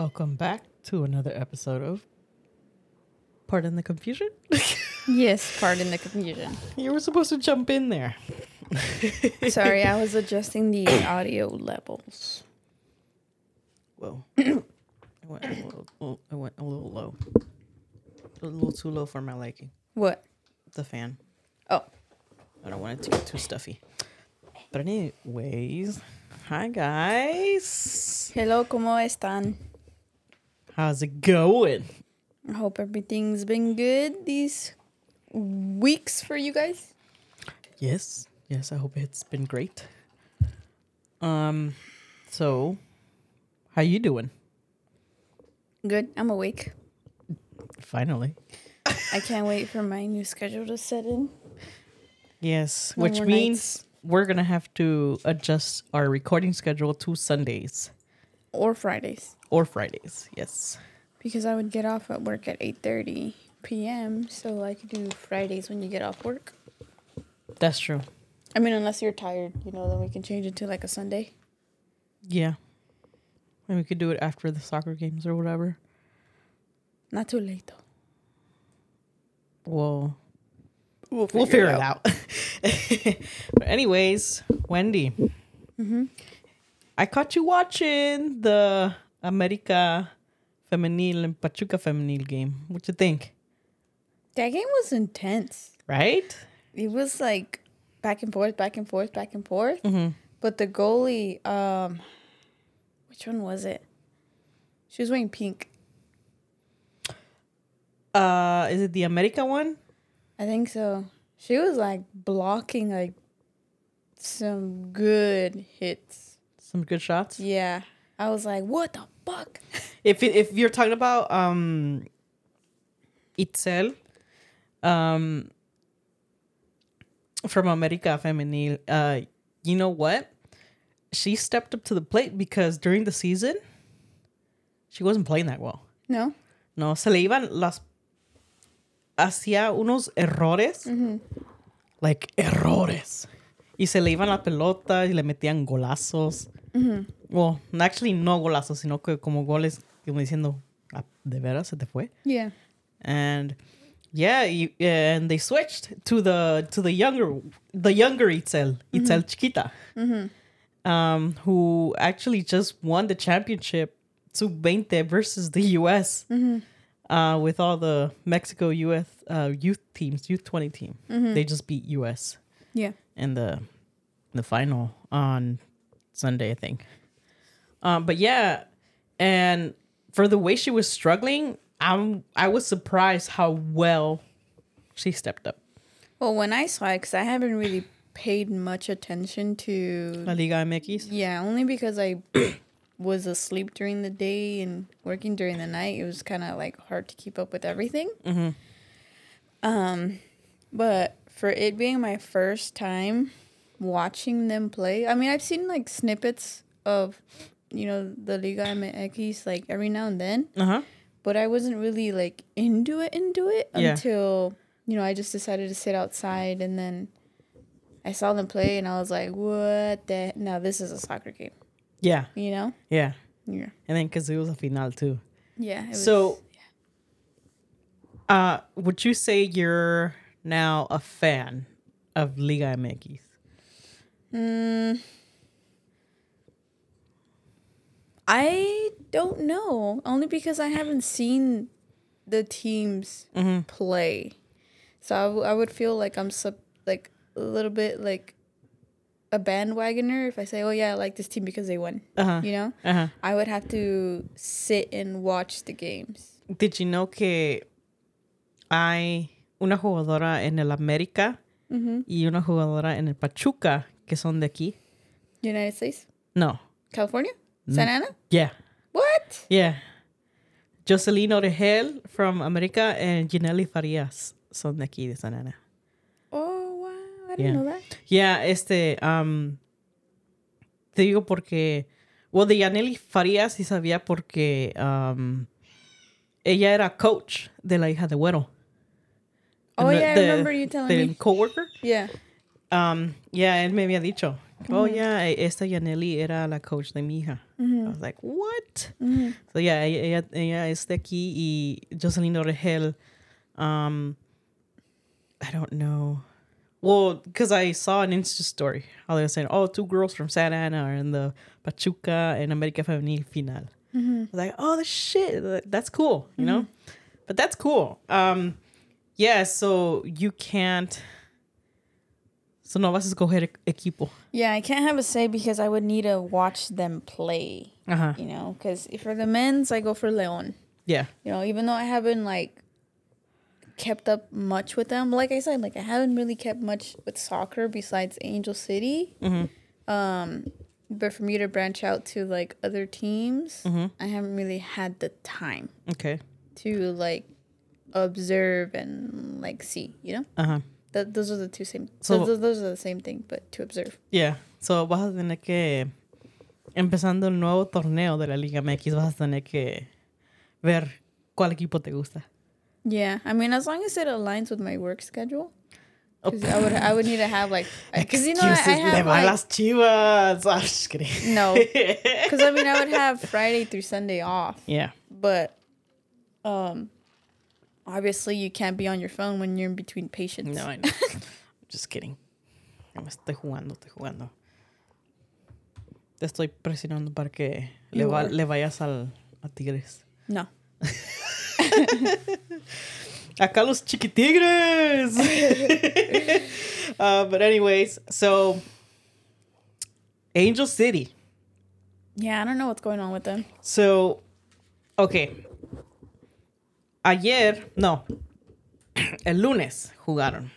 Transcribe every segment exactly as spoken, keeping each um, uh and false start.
Welcome back to another episode of Pardon the Confusion. Yes, pardon the confusion. You were supposed to jump in there. Sorry, I was adjusting the audio levels. Whoa. I went a little, I went a little low. A little too low for my liking. What? The fan. Oh. I don't want it to get too stuffy. But anyways, hi guys. Hello, ¿cómo están? How's it going? I hope everything's been good these weeks for you guys. Yes. Yes, I hope it's been great. Um, so, how you doing? Good. I'm awake. Finally. I can't wait for my new schedule to set in. Yes, No which more means nights. we're going to have to adjust our recording schedule to Sundays Or Fridays. or Fridays. Yes. Because I would get off at work at eight thirty p.m. So I could do Fridays when you get off work. That's true. I mean, unless you're tired, you know, then we can change it to like a Sunday. Yeah. And we could do it after the soccer games or whatever. Not too late, though. Well, We'll we'll figure it out. But anyways, Wendy. Mm-hmm. I caught you watching the America Femenil and Pachuca Femenil game. What you think? That game was intense. Right? It was like back and forth, back and forth, back and forth. Mm-hmm. But the goalie, um, which one was it? She was wearing pink. Uh, is it the America one? I think so. She was like blocking like some good hits. Some good shots? Yeah. I was like, what the fuck? If it, if you're talking about um, Itzel, um, from America Femenil, uh, you know what? She stepped up to the plate because during the season, she wasn't playing that well. No? No, se le iban las... Hacía unos errores. Mm-hmm. Like, errores. Y se le iban la pelota y le metían golazos. Mm-hmm. Well, actually no golazos, sino que como goles, como diciendo, "Ah, ¿de veras se te fue?" Yeah. And yeah, you, and they switched to the to the younger the younger Itzel, Itzel Chiquita, Mm-hmm. um, who actually just won the championship sub twenty versus the U S Mm-hmm. uh, with all the Mexico U S uh, youth teams, youth twenty team. Mm-hmm. They just beat U S Yeah. in the the final on Sunday, I think. Um, but yeah, and for the way she was struggling, I'm I was surprised how well she stepped up. Well, when I saw it, because I haven't really paid much attention to... La Liga M X. Yeah, only because I was asleep during the day and working during the night. It was kind of like hard to keep up with everything. Mm-hmm. Um, but for it being my first time watching them play, I mean, I've seen like snippets of, you know, the Liga M X like every now and then, Uh huh. but I wasn't really like into it, into it Yeah. until, you know, I just decided to sit outside and then I saw them play and I was like, what the, now this is a soccer game, Yeah. you know? Yeah. Yeah. And then because it was a final too. Yeah. It was, So, uh, would you say you're now a fan of Liga M X? Mm, I don't know. Only because I haven't seen the teams Mm-hmm. play. So I, w- I would feel like I'm sub- like a little bit like a bandwagoner if I say, oh yeah, I like this team because they won. Uh-huh. You know? Uh-huh. I would have to sit and watch the games. Did you know que hay una jugadora en el América Mm-hmm. y una jugadora en el Pachuca que son de aquí? United States? No. California? Mm. Santa Ana? Yeah. What? Yeah. Jocelyn Orejel from America and Ginelli Farias son de aquí, de San Ana. Oh, wow. I didn't Yeah. know that. Yeah, este, um, te digo porque, well, de Yaneli Farías sí sabía porque um, ella era coach de la hija de Güero. Oh, The- yeah, I the- remember you telling The me. coworker. Yeah. Um, yeah, él me había dicho oh, yeah, e- esta Yaneli era la coach de mi hija. Mm-hmm. I was like, what? Mm-hmm. So, yeah, ella, ella, ella es de aquí y Jocelyn Orgel, um, I don't know. Well, because I saw an Insta story how they were saying, oh, two girls from Santa Ana are in the Pachuca and America Femenil final. Mm-hmm. I was like, oh, the shit, that's cool, you know? But that's cool. Um, yeah, so you can't... So no vas a escoger e- equipo. Yeah, I can't have a say because I would need to watch them play. Uh-huh. You know, because for the men's, I go for Leon. Yeah. You know, even though I haven't like kept up much with them, like I said, like I haven't really kept much with soccer besides Angel City. Mm-hmm. Um, but for me to branch out to like other teams, Mm-hmm. I haven't really had the time Okay. to like observe and like see. You know, Uh-huh. that those are the two same. So- those, those are the same thing, but to observe. Yeah. So vas a tener que... Empezando el nuevo torneo de la Liga M X, vas a tener que ver cuál equipo te gusta. Yeah, I mean, as long as it aligns with my work schedule, because I would I would need to have like because you know I, I Excuses, le have van like, las chivas. I'm just kidding. no, because I mean I would have Friday through Sunday off, Yeah. but um, obviously you can't be on your phone when you're in between patients. No, I know. Just kidding. No me estoy jugando, estoy jugando. Te estoy presionando para que le, You va- are. le vayas al, a Tigres. No. Acá los chiquitigres. uh, but anyways, so Angel City. Yeah, I don't know what's going on with them. So, okay. Ayer, no. El lunes jugaron.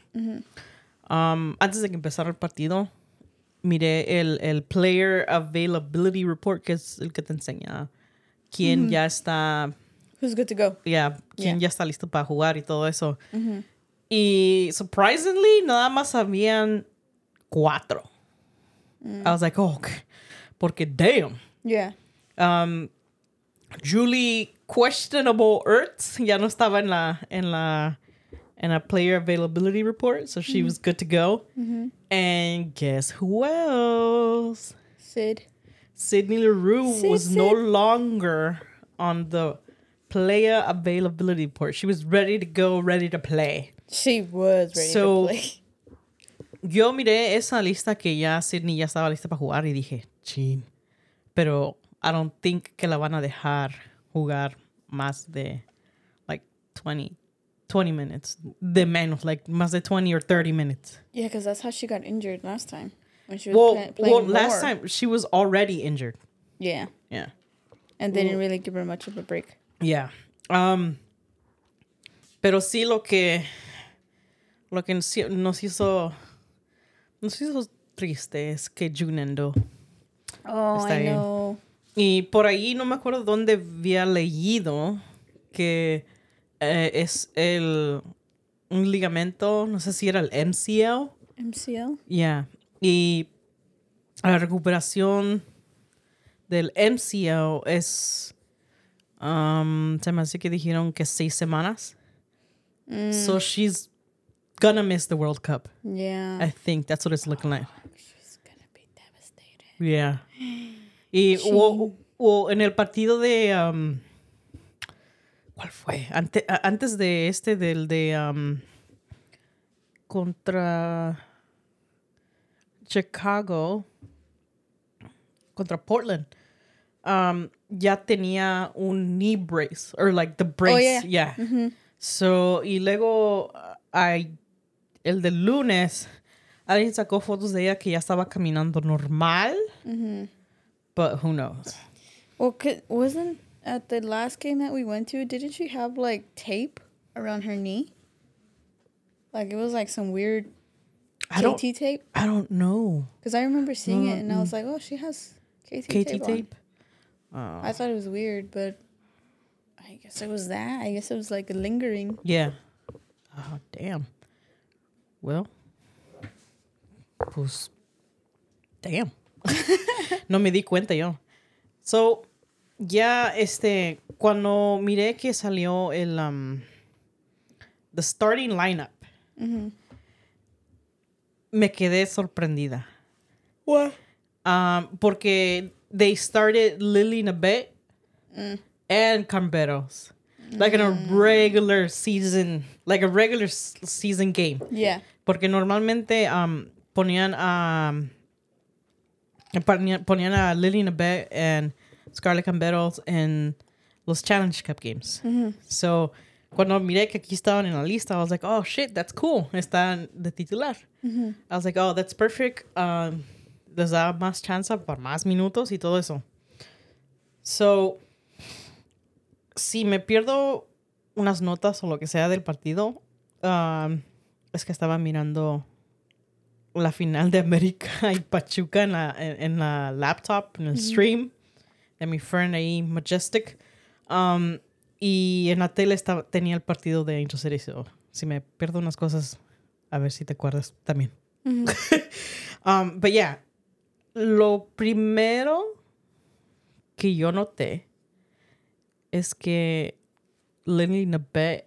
Um, antes de que empezara el partido, miré el, el Player Availability Report, que es el que te enseña quién ya está, Who's good to go? yeah, quién Yeah. ya está listo para jugar y todo eso. Mm-hmm. Y surprisingly, nada más habían cuatro. I was like, oh, okay. Porque damn. Yeah. Um, Julie Questionable Ertz ya no estaba en la en la en a player availability report, so she was good to go. Mm-hmm. And guess who else? Sid. Sydney LaRue Sid, was no Sid. longer on the player availability report. She was ready to go, ready to play. She was ready So- to play. Yo miré esa lista que ya Sydney ya estaba lista para jugar y dije, chin. Pero I don't think que la van a dejar jugar más de like twenty, twenty minutes. De menos, like más de twenty or thirty minutes. Yeah, because that's how she got injured last time when she was Well, play- playing well, last more. time she was already injured. Yeah, Yeah. and they didn't really give her much of a break. Yeah. Um, pero sí lo que lo que nos nos hizo nos hizo triste es que Junendo. Oh, Está I bien. know. Y por ahí no me acuerdo dónde había leído que eh, es el un ligamento, no sé si era el M C L. M C L? Yeah. Y la recuperación del M C L es um, se me hace que dijeron que seis semanas. Mm, So she's gonna miss the World Cup. yeah. I think that's what it's looking like. She's gonna be devastated. Yeah. Y Sí. o, o en el partido de um, ¿cuál fue? Ante- a- antes de este del de um, contra Chicago contra Portland. Um, ya tenía un knee brace or like the brace, Oh, yeah. yeah. Mhm. So, y luego uh, ay, el del lunes alguien sacó fotos de ella que ya estaba caminando normal. Mhm. But who knows? Well, could, wasn't at the last game that we went to, didn't she have like tape around her knee? Like it was like some weird I K don't T tape. I don't know. Because I remember seeing No, it and I was like, oh, she has K T K tape. T on. tape. Oh. I thought it was weird, but I guess it was that. I guess it was like lingering. Yeah. Oh, damn. Well. Pues. Damn. No me di cuenta yo. So, ya este, cuando miré que salió el, um, the starting lineup, Mhm. me quedé sorprendida. What? Um, porque they started Lily Nabet Mm. and Camberos. Like in a regular season, like a regular s- season game. Yeah. Porque normalmente um, ponían a ponían, ponían a Lily Nabet and Scarlett Camberos en los Challenge Cup games. Mm-hmm. So, cuando miré que aquí estaban en la lista, I was like, oh shit, that's cool. Están de titular. Mm-hmm. I was like, oh, that's perfect. Um, les da más chance por más minutos y todo eso. So, si me pierdo unas notas o lo que sea del partido, um, es que estaba mirando la final de América y Pachuca en la, en, en la laptop, en el Mm-hmm. stream, de mi friend ahí, Majestic. Um, y en la tele estaba, tenía el partido de Angel City. So, si me pierdo unas cosas, a ver si te acuerdas también. Mm-hmm. um, but yeah, lo primero que yo noté es que Lily Nabet,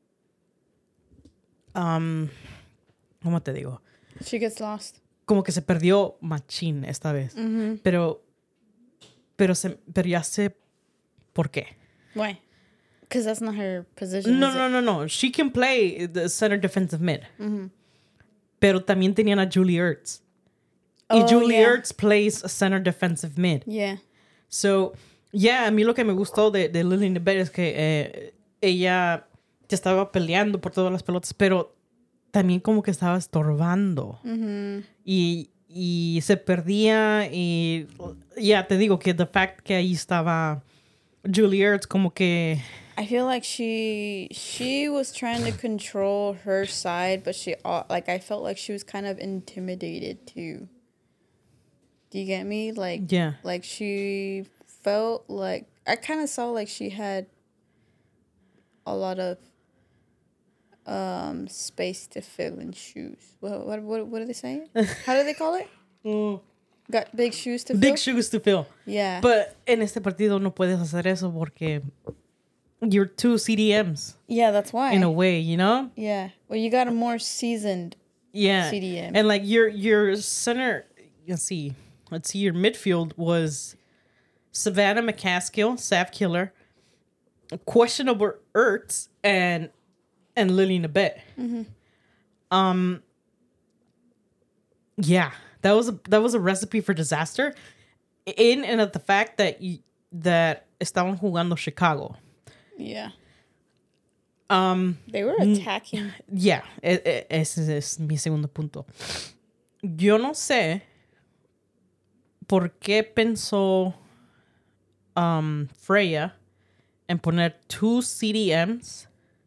um, ¿cómo te digo? She gets lost. Como que se perdió machín esta vez. Mm-hmm. Pero, pero, se, pero ya sé por qué. Why? Because that's not her position. No, is no, it? no, no. She can play the center defensive mid. Mm-hmm. Pero también tenían a Julie Ertz. Y Oh, Julie yeah. Ertz plays a center defensive mid. Yeah. So, yeah, a mí lo que me gustó de, de Lily Nabet es que eh, ella ya estaba peleando por todas las pelotas, pero también como que estaba estorbando. Mm-hmm. Y, y se perdía y ya te digo que the fact que ahí estaba Julie Ertz como que I feel like she she was trying to control her side, but she uh, like I felt like she was kind of intimidated too. Do you get me? Like yeah. like she felt like I kind of saw like she had a lot of um space to fill in shoes. What what what, what are they saying? How do they call it? Mm, Got big shoes to fill. big shoes to fill. Yeah. But en este partido no puedes hacer eso porque you're two C D Ms yeah, that's why. in a way, you know? Yeah. Well, you got a more seasoned Yeah. C D M. And like your your center, let's see, let's see, your midfield was Savannah McCaskill, Sav Killer, questionable Ertz, and and Lily Nabet. Mm-hmm. Um. Yeah, that was a that was a recipe for disaster. In and of the fact that you, that estaban jugando Chicago. Yeah. Um. They were attacking. Yeah, e- e- ese es mi segundo punto. Yo no sé por qué pensó um, Freya en poner two C D Ms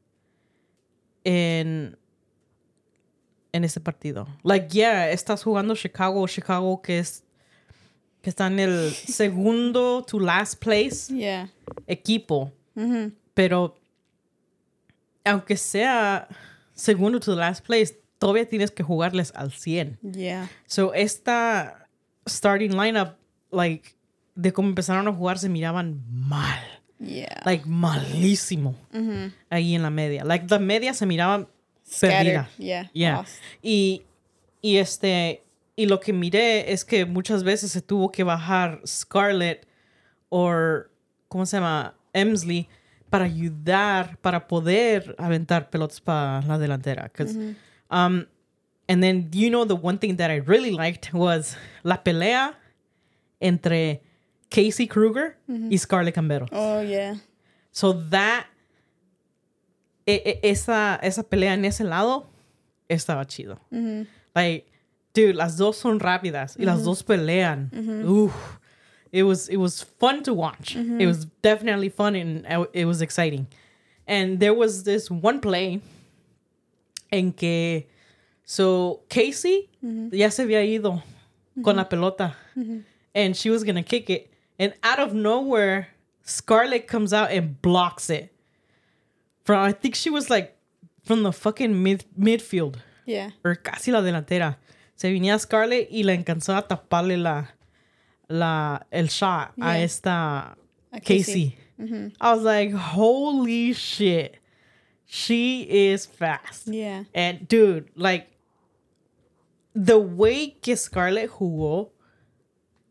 en, en ese partido. Like, yeah, estás jugando Chicago, Chicago que es que está en el segundo to last place Yeah. equipo, Mm-hmm. pero aunque sea segundo to last place, todavía tienes que jugarles al cien. Yeah. So, esta starting lineup, like, de cómo empezaron a jugar, se miraban mal. Yeah. Like, malísimo. Mm-hmm. Ahí en la media. Like, la media se miraba Scattered. perdida. Yeah. Yeah. Lost. Y, y este... Y lo que miré es que muchas veces se tuvo que bajar Scarlett o, ¿cómo se llama? Emsley para ayudar, para poder aventar pelotas para la delantera. 'Cause, Mm-hmm. um, and then, you know, the one thing that I really liked was la pelea entre Casey Kruger y Scarlett Camberos. Oh, yeah. So that, e- e- esa, esa pelea en ese lado estaba chido. Mm-hmm. Like, dude, las dos son rápidas y las dos pelean. Oof. It was it was fun to watch. It was definitely fun and uh, it was exciting. And there was this one play en que so Casey ya se había ido con la pelota and she was gonna kick it, and out of nowhere Scarlett comes out and blocks it from, I think she was like from the fucking mid midfield Yeah. or casi la delantera. Se venía Scarlett y le alcanzó a taparle la, la, el shot Yeah. a esta A Casey. Casey. Mm-hmm. I was like, holy shit. She is fast. Yeah. And dude, like, the way que Scarlett jugó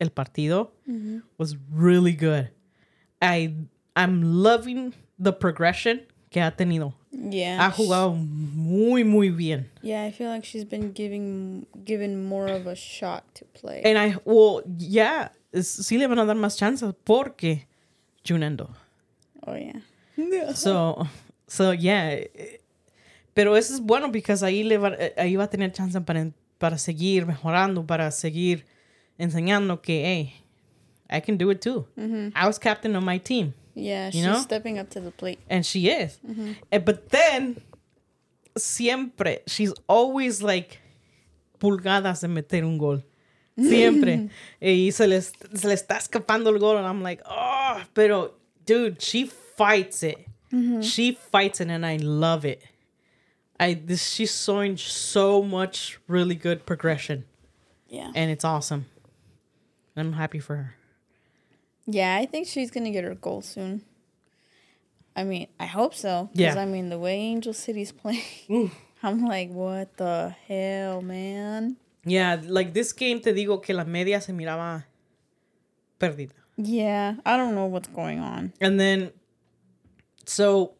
el partido Mm-hmm. was really good. I I'm loving the progression que ha tenido. Yeah. Ha jugado muy muy bien. Yeah, I feel like she's been giving given more of a shot to play. And I well yeah, es- sí le van a dar más chances porque Junendo. Oh yeah. So so yeah. Pero eso es bueno because ahí le va, ahí va a tener chance para para seguir mejorando, para seguir enseñando que hey, I can do it too. Mm-hmm. I was captain of my team. Yeah, You she's know? stepping up to the plate. And she is. Mm-hmm. And, but then, siempre, she's always like pulgadas de meter un gol. Siempre. Y se le, se le está escapando el gol. And I'm like, oh, pero, dude, she fights it. Mm-hmm. She fights it, and I love it. I this She's showing so much really good progression. Yeah. And it's awesome. I'm happy for her. Yeah, I think she's going to get her goal soon. I mean, I hope so. Because, Yeah. I mean, the way Angel City's playing, I'm like, what the hell, man? Yeah, like this game, te digo que la media se miraba perdida. Yeah, I don't know what's going on. And then, so,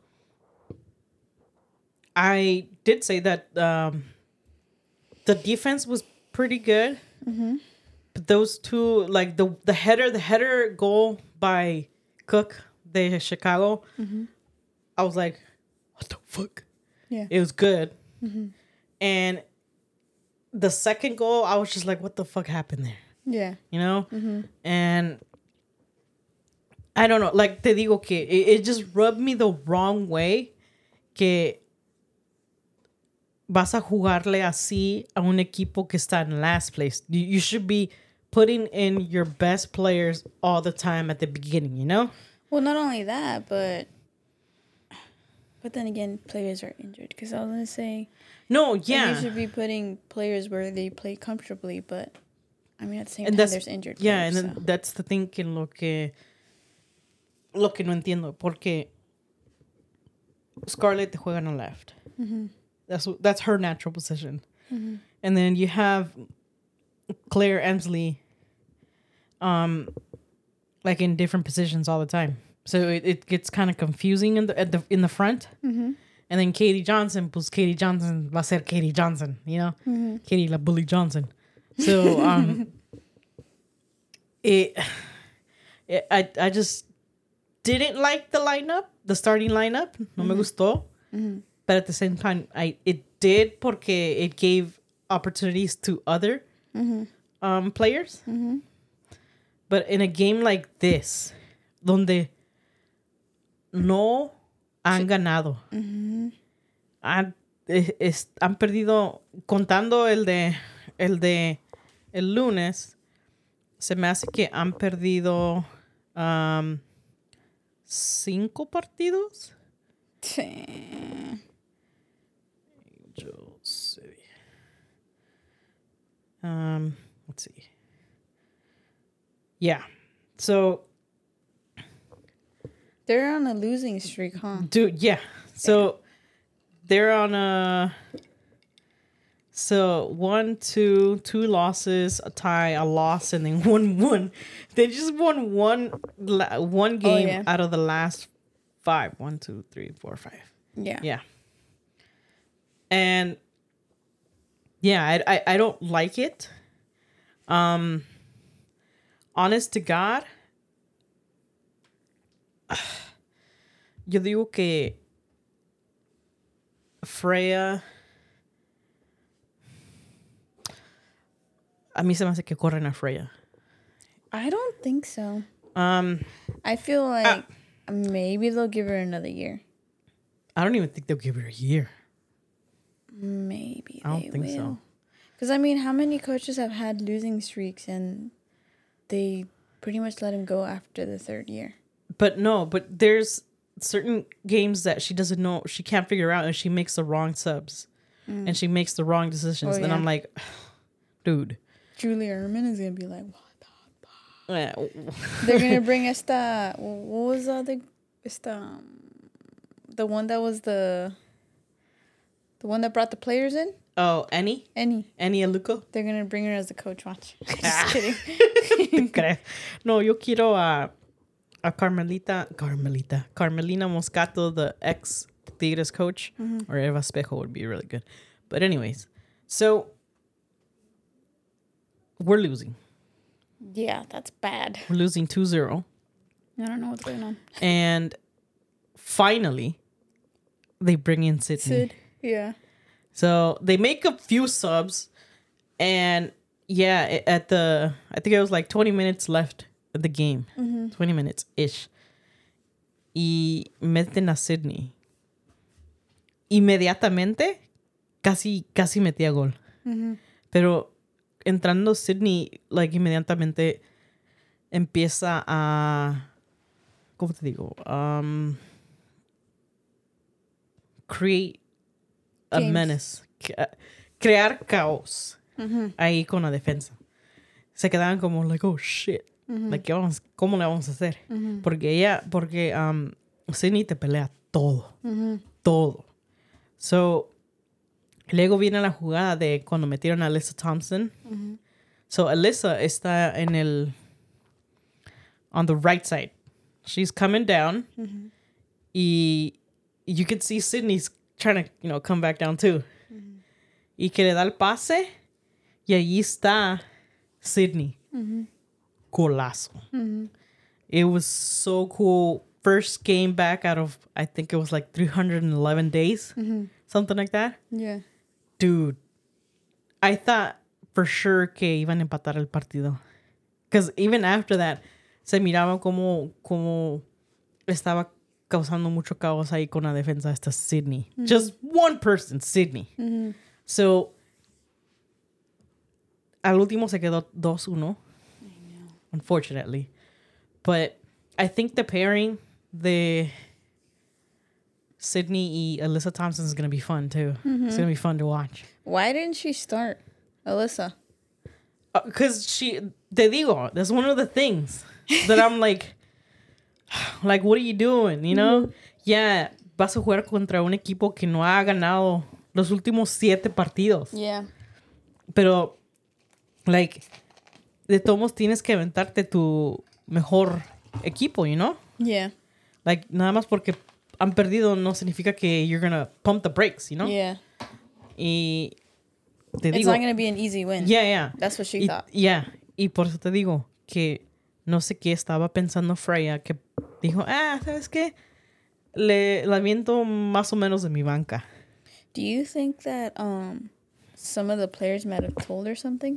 I did say that um, the defense was pretty good. Mm-hmm. But those two, like the the header, the header goal by Cook de Chicago, Mm-hmm. I was like, what the fuck? Yeah. It was good. Mm-hmm. And the second goal, I was just like, what the fuck happened there? Yeah. You know? Mm-hmm. And I don't know, like te digo que it, it just rubbed me the wrong way que vas a jugarle así a un equipo que está en last place. You, you should be putting in your best players all the time at the beginning, you know? Well, not only that, but but then again, players are injured. Because I was gonna say, No, like, yeah. you should be putting players where they play comfortably. But I mean, at the same And time, that's- there's injured. Yeah, and players, then so. that's the thing que lo que lo que no entiendo porque Scarlett juega on the left. Mm-hmm. That's that's her natural position. Mm-hmm. And then you have Claire Emsley um like in different positions all the time. So it, it gets kind of confusing in the at the in the front. Mm-hmm. And then Katie Johnson, pues Katie Johnson va a ser Katie Johnson, you know? Mm-hmm. Katie la Bully Johnson. So um it, it I I just didn't like the lineup, the starting lineup. No me gustó. Mm-hmm. But at the same time, I it did porque it gave opportunities to other Mm-hmm. um, players. Mm-hmm. But in a game like this, donde no han ganado, Mm-hmm. han, es- es- han perdido, contando el de el de el lunes, se me hace que han perdido um, cinco partidos. Sí. Angel City. Um, let's see. Yeah. So, They're on a losing streak, huh? dude, yeah. So, they're on a. So, one, two, two losses, a tie, a loss, and then one, one. They just won one, la- one game yeah. out of the last five. One, two, three, four, five. Yeah. Yeah. And yeah, I, I I don't like it. Um honest to God, yo digo que Freya, a mí se me hace que corren a Freya. I don't think so. Um I feel like maybe they'll give her another year. I don't even think they'll give her a year. Maybe I don't they think will. so. Because I mean, how many coaches have had losing streaks and they pretty much let him go after the third year? But no, but there's certain games that she doesn't know, she can't figure out, and she makes the wrong subs Mm. and she makes the wrong decisions. Oh, And yeah. I'm like, dude. Julia Erman is gonna be like, what? Yeah. They're gonna bring esta. What was the other? Esta, um, the one that was the. The one that brought the players in, Oh, Annie? Annie. Annie Aluko. They're gonna bring her as a coach. Watch. Just kidding. No, yo quiero a, a Carmelita, Carmelita, Carmelina Moscato, the ex Tigres coach, mm-hmm. or Eva Espejo would be really good. But anyways, so we're losing. Yeah, that's bad. We're losing two zero. I don't know what's going on. And finally, they bring in Sydney. Sid, yeah. So they make a few subs, and yeah, at the I think it was like twenty minutes left of the game, mm-hmm. twenty minutes ish. Y meten a Sydney. Inmediatamente, casi casi metía gol. Mm-hmm. Pero entrando Sydney, like inmediatamente empieza a, ¿cómo te digo? Um, create a Games. menace. Crear caos uh-huh. ahí con la defensa. Se quedaban como, like, oh, shit. Uh-huh. Like, ¿qué vamos, ¿cómo le vamos a hacer? Uh-huh. Porque ella, porque um, Sydney te pelea todo. Uh-huh. Todo. So, luego viene la jugada de cuando metieron a Alyssa Thompson. Uh-huh. So, Alyssa está en el, on the right side. She's coming down. Uh-huh. Y you can see Sydney's trying to, you know, come back down too. Mm-hmm. Y que le da el pase. Y allí está Sydney. Mm-hmm. Golazo. Mm-hmm. It was so cool. First game back out of, I think it was like three hundred eleven days. Mm-hmm. Something like that. Yeah. Dude, I thought for sure que iban a empatar el partido. Because even after that, se miraba como, como estaba causando mucho caos ahí con la defensa esta Sydney. Mm-hmm. Just one person, Sydney. Mm-hmm. So, al último se quedó dos uno. I know. Unfortunately. But I think the pairing de Sydney y Alyssa Thompson is going to be fun too. Mm-hmm. It's going to be fun to watch. Why didn't she start, Alyssa? Because uh, she, te digo, that's one of the things that I'm like, like, what are you doing, you know? Mm-hmm. Yeah, vas a jugar contra un equipo que no ha ganado los últimos siete partidos. Yeah. Pero, like, de todos tienes que aventarte tu mejor equipo, you know? Yeah. Like, nada más porque han perdido no significa que you're gonna pump the brakes, you know? Yeah. Y te It's digo, not gonna be an easy win. Yeah, yeah. That's what she y, thought. Yeah. Y por eso te digo que no sé qué estaba pensando Freya, que dijo, ah, ¿sabes qué? Le, le aviento más o menos de mi banca. Do you think that um, some of the players might have told her something?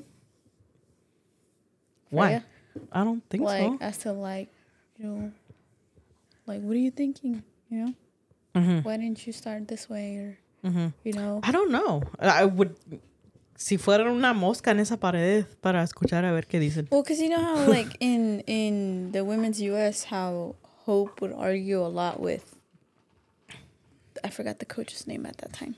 Why? Freya? I don't think like, so. Like, as to like, you know, like, what are you thinking? You know? Mm-hmm. Why didn't you start this way? Or, mm-hmm. you know? I don't know. I would... Si fuera una mosca en esa pared para escuchar a ver qué dicen. Well, because you know how, like, in, in the women's U S, how Hope would argue a lot with... I forgot the coach's name at that time.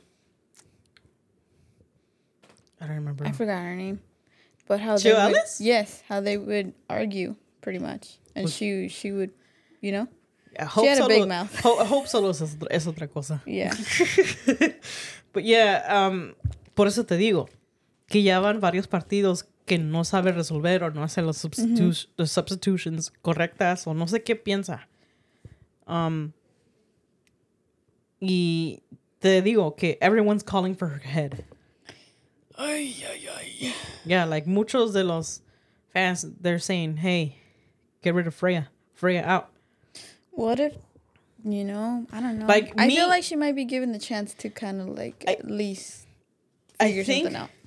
I don't remember. I forgot her name. But how Jill they would, Ellis? Yes, how they would argue, pretty much. And Was, she she would, you know? Yeah, Hope she had solo, a big mouth. Hope, Hope solo es, es otra cosa. Yeah. But yeah, um, por eso te digo que ya van varios partidos que no sabe resolver o no hace los, substitu- mm-hmm. los substitutions correctas o no sé qué piensa. Um, y te digo que everyone's calling for her head. Ay, ay, ay. Yeah, like muchos de los fans, they're saying, hey, get rid of Freya. Freya out. What if, you know, I don't know. Like I me, feel like she might be given the chance to kind of like I, at least figure I think, something out.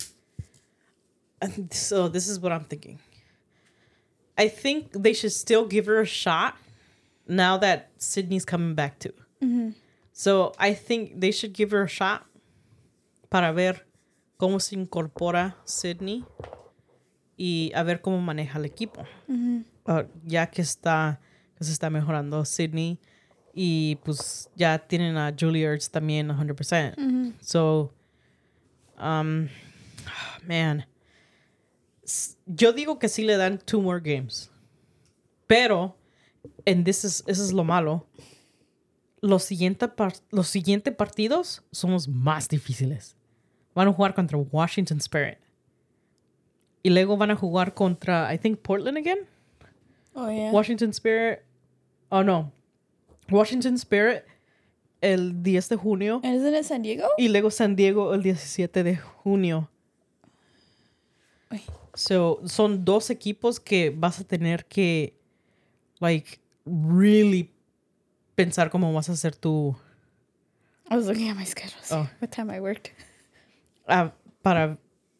So this is what I'm thinking. I think they should still give her a shot now that Sydney's coming back too. Mm-hmm. So I think they should give her a shot para ver cómo se incorpora Sydney y a ver cómo maneja el equipo. Mm-hmm. Uh, ya que está que se está mejorando Sydney y pues ya tienen a Julie Ertz también one hundred percent. Mm-hmm. So, um, man, yo digo que sí le dan two more games. Pero, and this is, this is lo malo, los siguientes par- los siguientes partidos son los más difíciles. van a jugar contra Washington Spirit. Y luego van a jugar contra, I think, Portland again. Oh, yeah. Washington Spirit. Oh, no. Washington Spirit el diez de junio. And isn't it San Diego? Y luego San Diego el diecisiete de junio. Uy. So, son dos equipos que vas a tener que, like, really pensar cómo vas a hacer tu... I was looking at my schedule. Oh. What time I worked. Uh, para...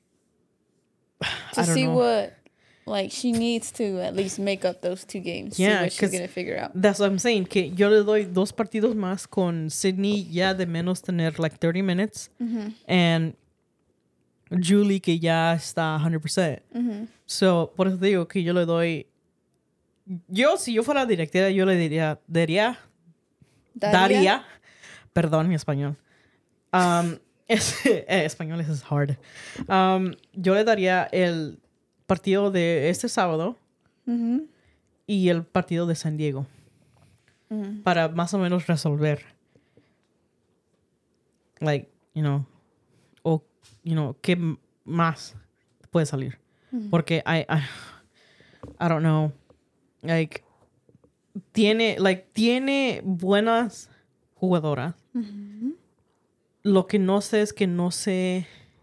To I don't see know. what, like, she needs to at least make up those two games. Yeah, see what she's 'cause going to figure out. That's what I'm saying. Que yo le doy dos partidos más con Sydney ya de menos tener like thirty minutes. Mm-hmm. And Julie que ya está one hundred percent. Mm-hmm. So, por eso digo que yo le doy... Yo, si yo fuera directora, yo le diría... Daría... Daría... Perdón, mi español. Um, es, eh, español es hard. Um, yo le daría el partido de este sábado Mm-hmm. y el partido de San Diego. Mm-hmm. Para más o menos resolver. Like, you know... O, you know, ¿qué m- más puede salir? Mm-hmm. Porque I, I... I don't know. Like... Tiene... Like, tiene buenas jugadoras. Mm-hmm. Lo que no sé es que no sé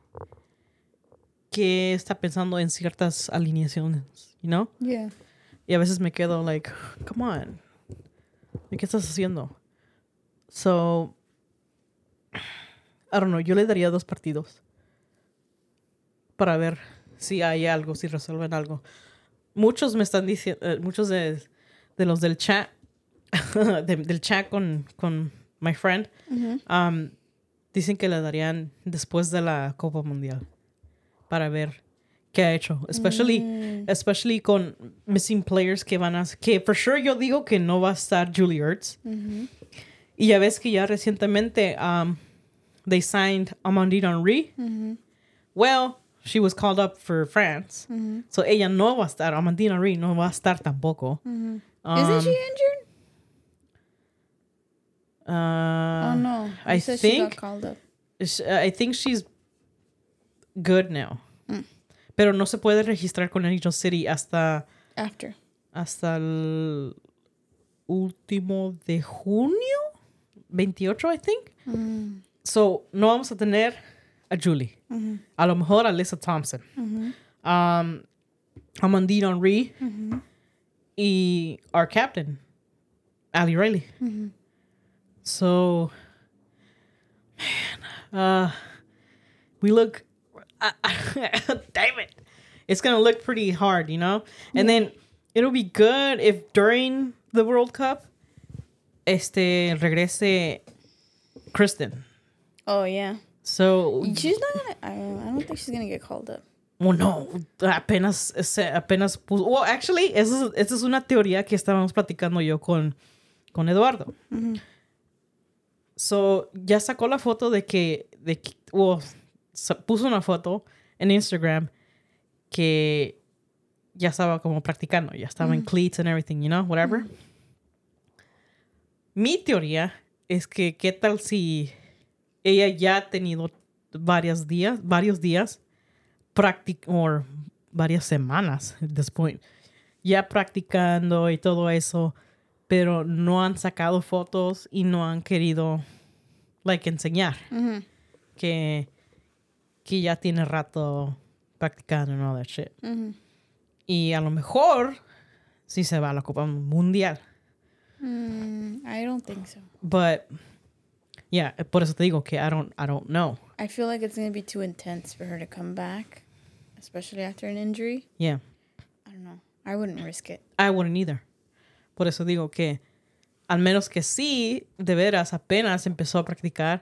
qué está pensando en ciertas alineaciones, you know? Yeah. Y a veces me quedo like, come on. ¿Qué estás haciendo? So, I don't know. Yo le daría dos partidos para ver si hay algo, si resuelven algo. Muchos me están diciendo, uh, muchos de, de los del chat, de, del chat con, con my friend, Mm-hmm. um, dicen que le darían después de la Copa Mundial para ver qué ha hecho. Especially, Mm. especially con missing players que van a... Que for sure yo digo que no va a estar Julie Ertz. Mm-hmm. Y ya ves que ya recientemente um, they signed Amandine Henry. Mm-hmm. Well, she was called up for France. Mm-hmm. So ella no va a estar. Amandine Henry no va a estar tampoco. Mm-hmm. Um, Isn't she injured? Uh, Oh, no. You I said she got think... called up. Sh- I think she's good now. Mm. Pero no se puede registrar con Angel City hasta, After. hasta el último de junio. veintiocho, I think. Mm. So, no vamos a tener a Julie. Mm-hmm. A lo mejor a Alyssa Thompson. Mm-hmm. Um, Amandine Henry. Mm-hmm. Y our captain, Ali Riley. Mm-hmm. So, man, uh, we look, uh, damn it. It's going to look pretty hard, you know? And then it'll be good if during the World Cup, este, regrese Kristen. Oh, yeah. So, She's not gonna... I don't, I don't think she's gonna get called up. well, no, apenas, ese- apenas puso. Well, actually, esa es, esa es una teoría que estábamos platicando yo con, con Eduardo. Mm-hmm. So, ya sacó la foto de que, de que well, sa- puso una foto en Instagram que ya estaba como practicando, ya estaba en cleats and everything, you know, whatever. Mi teoría es que qué tal si ella ya ha tenido varios días, varios días, practic o varias semanas at this point, ya practicando y todo eso, pero no han sacado fotos y no han querido, like, enseñar Mm-hmm. que, que ya tiene rato practicando and all that shit. Mm-hmm. Y a lo mejor sí se va a la Copa Mundial. Mm, I don't think so. But, yeah, por eso te digo que I don't, I don't know. I feel like it's gonna be too intense for her to come back, especially after an injury. Yeah, I don't know. I wouldn't risk it. I wouldn't either. Por eso digo que, al menos que sí, de veras, apenas empezó a practicar,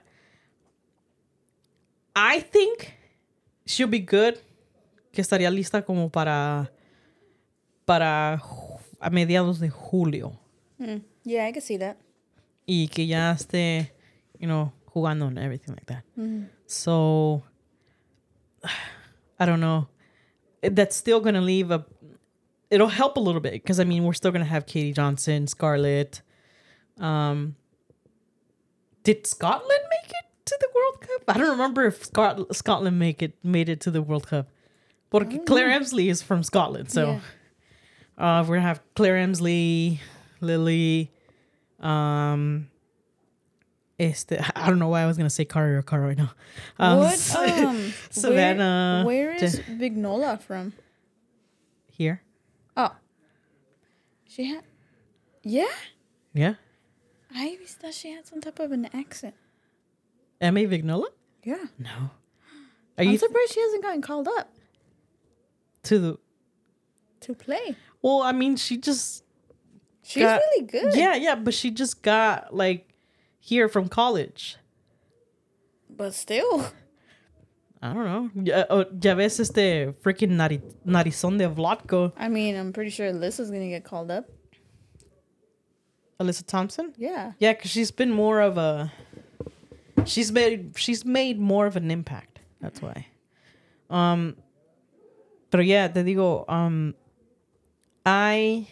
I think she'll be good, que estaría lista como para, para ju- a mediados de julio. Mm. Yeah, I could see that. Y que ya esté, you know, jugando and everything like that. Mm-hmm. So, I don't know. That's still going to leave a... It'll help a little bit because, I mean, we're still going to have Katie Johnson, Scarlett. Um, did Scotland make it to to the World Cup? I don't remember if Scot- Scotland make it made it to the World Cup. But Claire know. Emsley is from Scotland, so yeah. uh, we're gonna have Claire Emsley, Lily, um, este, I don't know why I was gonna say Kari or Kara right now. Um, what? Um, Savannah. Where, where is Vignola from? Here. Oh, she had. Yeah. Yeah. I always thought she had some type of an accent. Emma Vignola? Yeah. No. Are I'm you surprised she hasn't gotten called up to the to play. Well, I mean, she just she's got, really good. Yeah, yeah, but she just got like here from college. But still, I don't know. Ya, ya ves este freaking nari, narizón de Vlatko. I mean, I'm pretty sure Alyssa's gonna get called up. Alyssa Thompson? Yeah. Yeah, because she's been more of a. She's made she's made more of an impact. That's why. Um. But yeah, te digo, um, I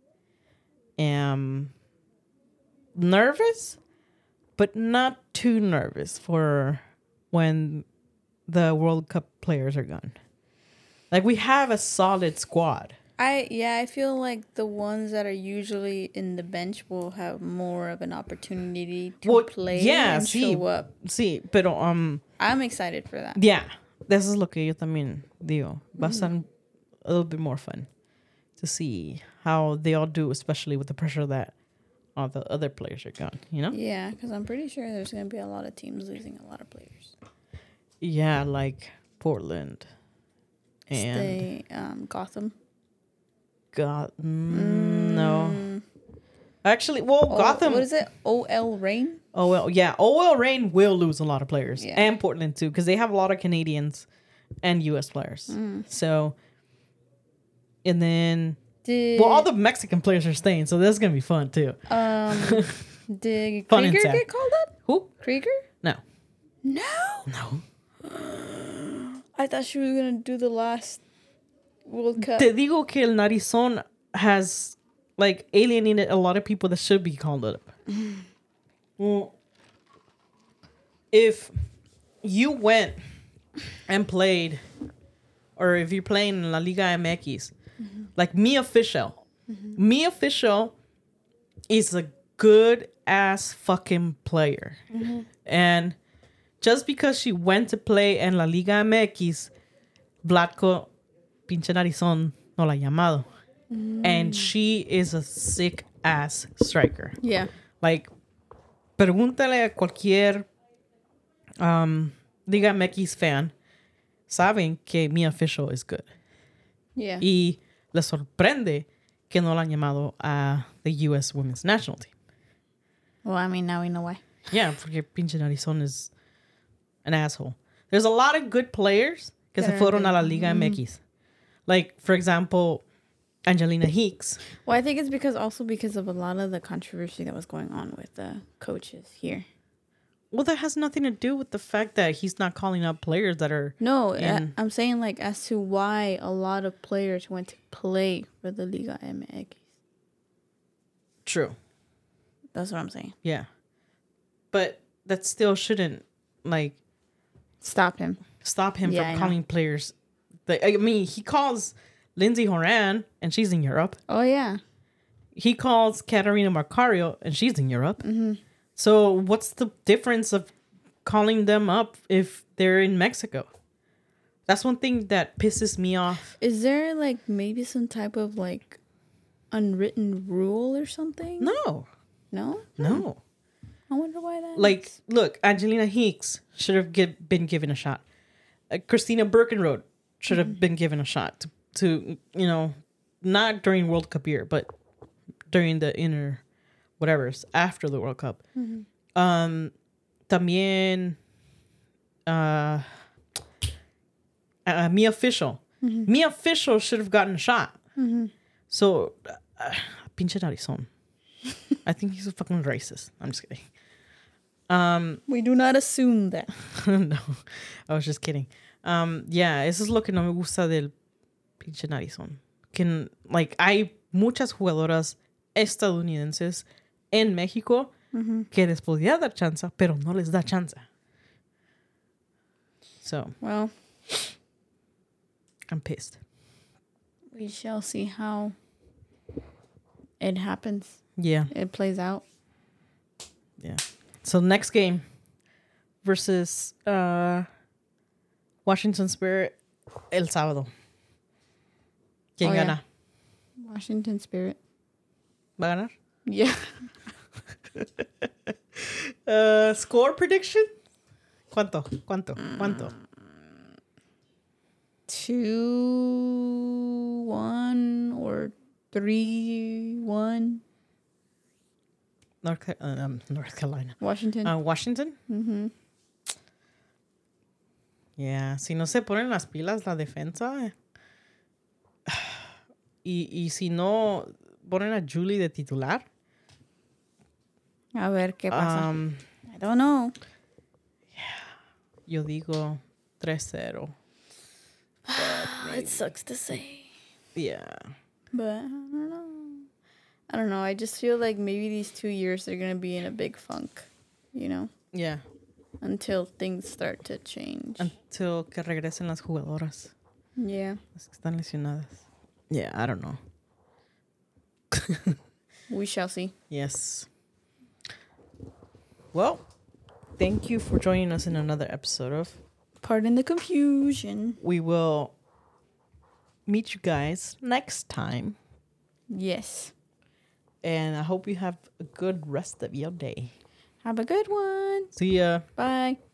am nervous, but not too nervous for when the World Cup players are gone. Like, we have a solid squad. I yeah, I feel like the ones that are usually in the bench will have more of an opportunity to well, play yeah, and sí, show up. Sí, pero um, I'm excited for that. Yeah, this is lo que yo también digo. Va a ser a little bit more fun to see how they all do, especially with the pressure that all the other players are gone. You know? Yeah, because I'm pretty sure there's gonna be a lot of teams losing a lot of players. Yeah, like Portland and Stay, um, Gotham. God, mm, no. Actually, well, oh, Gotham. What is it? O L Reign? Oh, well, yeah. O L Reign will lose a lot of players. Yeah. And Portland, too, because they have a lot of Canadians and U S players. Mm. So, and then. Did, well, all the Mexican players are staying, so that's going to be fun, too. Um, did Krieger get called up? Who? Krieger? No. No? No. I thought she was going to do the last World Cup. Te digo que el narizón has like alienated a lot of people that should be called up. Well, if you went and played, or if you're playing in La Liga M X, mm-hmm. like Mia Fischel, mm-hmm. Mia Fischel is a good ass fucking player, mm-hmm. and just because she went to play in La Liga M X, Vlatko pinche narizón no la ha llamado. Mm. And she is a sick ass striker. Yeah. Like, pregúntale a cualquier um, Liga M X fan, saben que Mia Fischel is good. Yeah. Y le sorprende que no la han llamado a the U S Women's National Team. Well, I mean, now we know why. Yeah, porque pinche narizón is an asshole. There's a lot of good players que se fueron a la Liga mm-hmm. M X. Like, for example, Angelina Hicks. Well, I think it's because also because of a lot of the controversy that was going on with the coaches here. Well, that has nothing to do with the fact that he's not calling up players that are... No, in... I, I'm saying like as to why a lot of players went to play for the Liga M X. True. That's what I'm saying. Yeah. But that still shouldn't, like... Stop him. Stop him yeah, from calling players... I mean, he calls Lindsay Horan, and she's in Europe. Oh, yeah. He calls Catarina Marcario, and she's in Europe. Mm-hmm. So what's the difference of calling them up if they're in Mexico? That's one thing that pisses me off. Is there, like, maybe some type of, like, unwritten rule or something? No. No? No. I wonder why that Like, is. Look, Angelina Hicks should have give, been given a shot. Uh, Christina Birkenrode should have mm-hmm. been given a shot to, to, you know, not during World Cup year, but during the inner whatever's after the World Cup. Mm-hmm. Um, también uh, uh, Mia Fischel. Mm-hmm. Mia Fischel should have gotten a shot. Mm-hmm. So, uh, pinche narizón. I think he's a fucking racist. I'm just kidding. Um, we do not assume that. No, I was just kidding. Um, yeah, eso es lo que no me gusta del pinche narizón. Que, like, hay muchas jugadoras estadounidenses en México mm-hmm. que les podía dar chance, pero no les da chance. So Well, I'm pissed. we shall see how it happens. Yeah. It plays out. Yeah. So next game versus uh, Washington Spirit el sábado. ¿Quién Oh, yeah. gana? Washington Spirit. ¿Va a ganar? Yeah. Uh, score prediction? ¿Cuánto? ¿Cuánto? ¿Cuánto? Two, one, or three, one. North, Ca- uh, um, North Carolina. Washington. Uh, Washington? Mm-hmm. Yeah. Si no se ponen las pilas la defensa. eh. Y, y si no ponen a Julie de titular. A ver qué pasa. Um, I don't know. yo digo tres cero. It sucks to say. Yeah. But I don't know. I don't know. I just feel like maybe these two years they're going to be in a big funk, you know, Yeah. until things start to change. Until que regresen las jugadoras. Yeah. Las que están lesionadas. Yeah, I don't know. We shall see. Yes. Well, thank you for joining us in another episode of Pardon the confusion. We will meet you guys next time. Yes. And I hope you have a good rest of your day. Have a good one. See ya. Bye.